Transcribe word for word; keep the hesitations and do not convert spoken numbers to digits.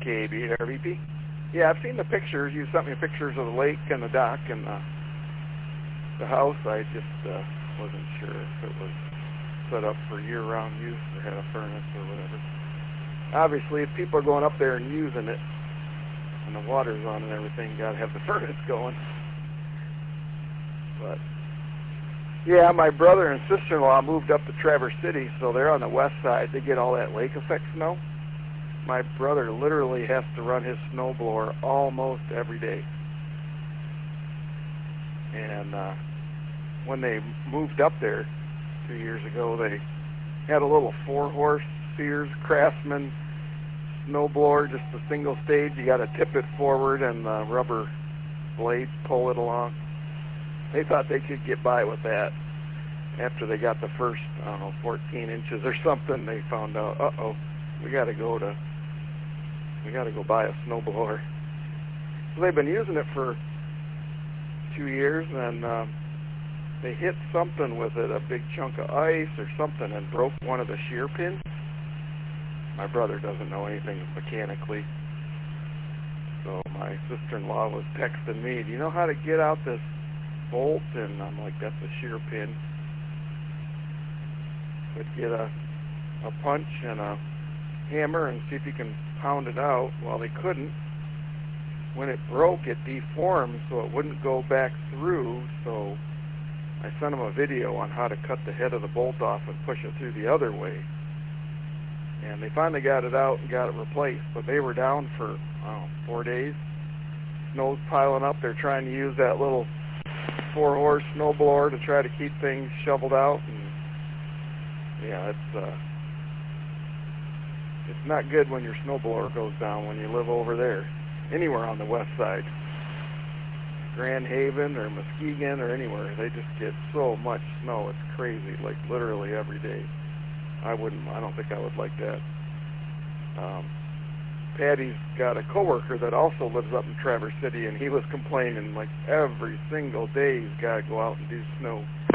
K B R V P. Yeah, I've seen the pictures. You sent me pictures of the lake and the dock and the, the house. I just uh, wasn't sure if it was set up for year-round use or had a furnace or whatever. Obviously, if people are going up there and using it, and the water's on and everything, you got to have the furnace going. But yeah, my brother and sister-in-law moved up to Traverse City, so they're on the west side. They get all that lake effect snow. My brother literally has to run his snowblower almost every day. And uh, when they moved up there two years ago, they had a little four-horse Sears Craftsman snowblower, just a single stage. You got to tip it forward and the rubber blades pull it along. They thought they could get by with that. After they got the first, I don't know, fourteen inches or something, they found out, uh-oh, we got to go to, we got to go buy a snowblower. So they've been using it for two years, and um, they hit something with it, a big chunk of ice or something, and broke one of the shear pins. My brother doesn't know anything mechanically, so my sister-in-law was texting me, do you know how to get out this bolt? And I'm like, that's a shear pin. But get a, a punch and a hammer and see if you can pound it out. Well, they couldn't. When it broke, it deformed, so it wouldn't go back through, so I sent them a video on how to cut the head of the bolt off and push it through the other way. And they finally got it out and got it replaced, but they were down for, I don't know, four days. Snow's piling up. They're trying to use that little four-horse snowblower to try to keep things shoveled out. And yeah, it's uh, it's not good when your snowblower goes down when you live over there, anywhere on the west side. Grand Haven or Muskegon or anywhere, they just get so much snow. It's crazy, like literally every day. I wouldn't, I don't think I would like that. Um, Patty's got a coworker that also lives up in Traverse City, and he was complaining like every single day he's got to go out and do snow